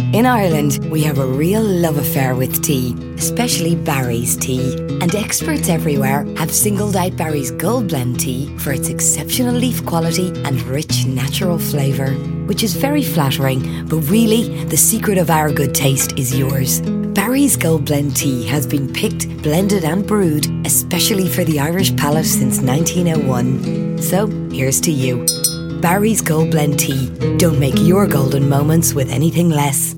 In Ireland, we have a real love affair with tea, especially Barry's tea. And experts everywhere have singled out Barry's Gold Blend tea for its exceptional leaf quality and rich natural flavour, which is very flattering, but really, the secret of our good taste is yours. Barry's Gold Blend tea has been picked, blended and brewed especially for the Irish palate since 1901. So, here's to you. Barry's Gold Blend tea. Don't make your golden moments with anything less.